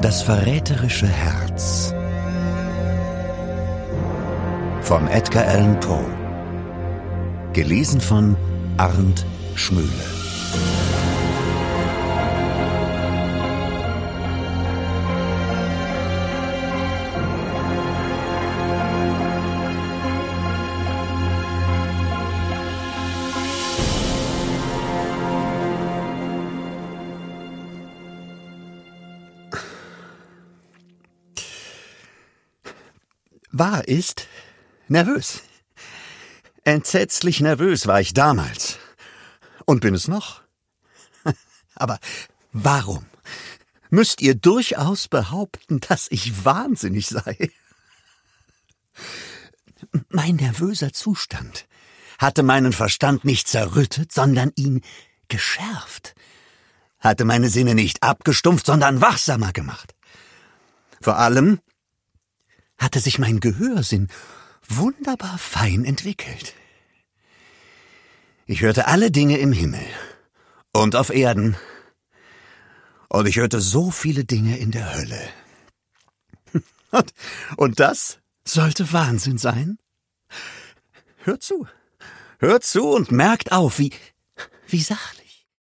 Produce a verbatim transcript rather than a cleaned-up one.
Das verräterische Herz von Edgar Allan Poe. Gelesen von Arndt Schmöhle. Wahr ist, nervös. Entsetzlich nervös war ich damals. Und bin es noch. Aber warum müsst ihr durchaus behaupten, dass ich wahnsinnig sei? Mein nervöser Zustand hatte meinen Verstand nicht zerrüttet, sondern ihn geschärft. Hatte meine Sinne nicht abgestumpft, sondern wachsamer gemacht. Vor allem hatte sich mein Gehörsinn wunderbar fein entwickelt. Ich hörte alle Dinge im Himmel und auf Erden, und ich hörte so viele Dinge in der Hölle. Und, und das sollte Wahnsinn sein? Hört zu, hört zu und merkt auf, wie, wie sachte